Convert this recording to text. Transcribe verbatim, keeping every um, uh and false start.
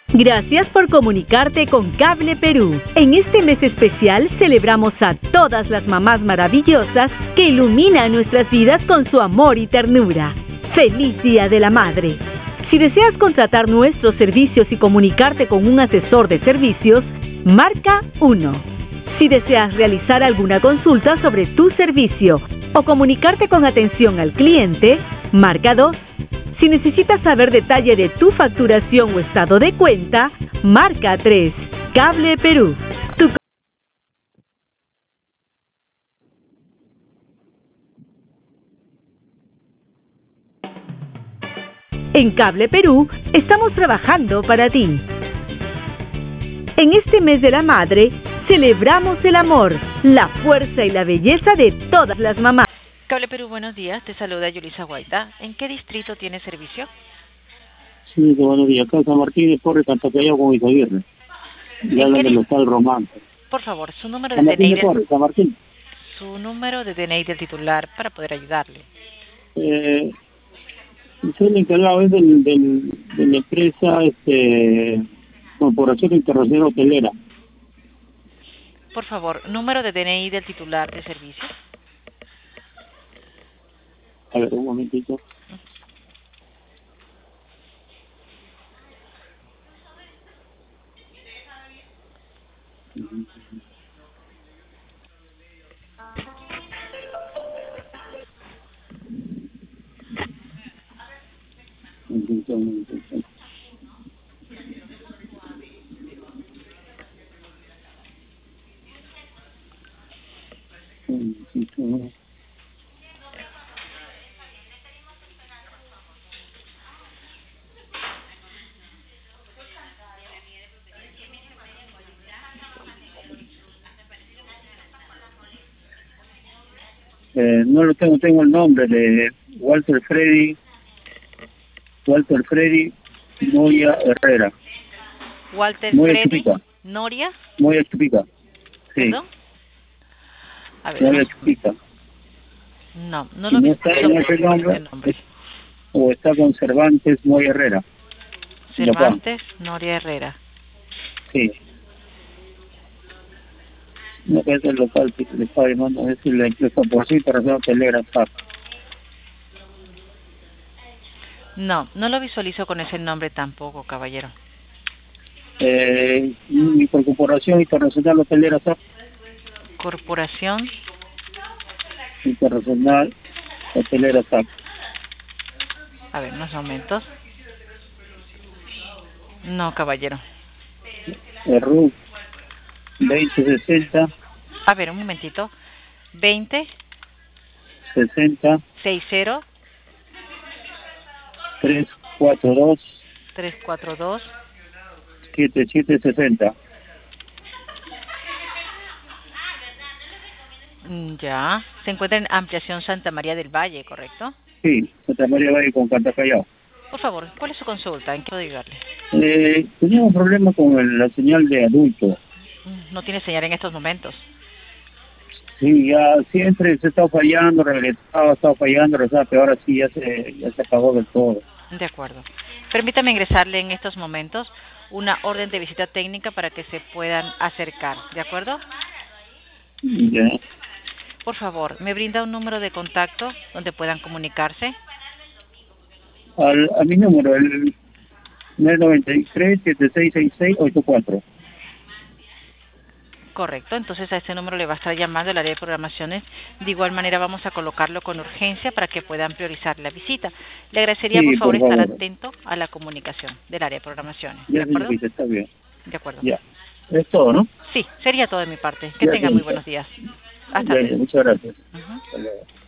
Gracias por comunicarte con Cable Perú. En este mes especial celebramos a todas las mamás maravillosas que iluminan nuestras vidas con su amor y ternura. ¡Feliz Día de la Madre! Si deseas contratar nuestros servicios y comunicarte con un asesor de servicios, marca uno. Si deseas realizar alguna consulta sobre tu servicio o comunicarte con atención al cliente, marca dos. Si necesitas saber detalle de tu facturación o estado de cuenta, marca tres. Cable Perú. Tu... En Cable Perú estamos trabajando para ti. En este mes de la madre, celebramos el amor, la fuerza y la belleza de todas las mamás. Cable Perú, buenos días. Te saluda Yulisa Guaita. ¿En qué distrito tiene servicio? Sí, buenos días. Acá San Martín de Porres, Cantacallao con Isaguirre. Y hablan del local Román. Por favor, su número San de Martín D N I. de Porres, San Martín. Su número de D N I del titular para poder ayudarle. Eh, soy el encargado es del, del, de la empresa este, Corporación Internacional Hotelera. Por favor, número de D N I del titular de servicio. A ver, un momentito. Eh, no lo tengo, tengo el nombre de Walter Freddy, Walter Freddy Moya Herrera. Walter Moya Freddy Chupica. Noria. Moya Chupica. Sí. ¿Perdón? A ver, Moya no, Chupica. no, no Si lo no vi. está en ese nombre, el nombre. o está con Cervantes Moya Herrera. Cervantes Noria Herrera. Sí. No es el local que le está llamando, es la empresa por sí para hacer hotelera. No, no lo visualizo con ese nombre tampoco, caballero. Eh, mi Corporación Internacional Hotelera S A P. Corporación Internacional Hotelera S A P. A ver, unos momentos. No, caballero. R U veinte sesenta. A ver, un momentito. veinte sesenta. sesenta trescientos cuarenta y dos. trescientos cuarenta y dos. setenta y siete sesenta. Mm, Ya. Se encuentra en Ampliación Santa María del Valle, ¿correcto? Sí, Santa María Valle con Cantacallao. Por favor, ¿cuál es su consulta? ¿En qué puedo ayudarle? Eh, tenía un problema con el- la señal de adulto. Mm, No tiene señal en estos momentos. Sí, ya siempre se está fallando, regresaba, estaba fallando, regresaba, pero ahora sí ya se, ya se apagó del todo. De acuerdo. Permítame ingresarle en estos momentos una orden de visita técnica para que se puedan acercar, ¿de acuerdo? Ya. Por favor, ¿me brinda un número de contacto donde puedan comunicarse? Al, a mi número, el noventa y tres, setenta y seis sesenta y seis ochenta y cuatro. Correcto, entonces a este número le va a estar llamando el área de programaciones. De igual manera vamos a colocarlo con urgencia para que puedan priorizar la visita. Le agradecería Sí, por favor por estar favor. atento a la comunicación del área de programaciones. ¿De Ya, acuerdo? señorita, está bien. De acuerdo. Ya. Es todo, ¿no? Sí, sería todo de mi parte. Que Ya, tenga muy señorita. buenos días. Hasta Ya, luego. muchas gracias. Ujú. Hasta luego.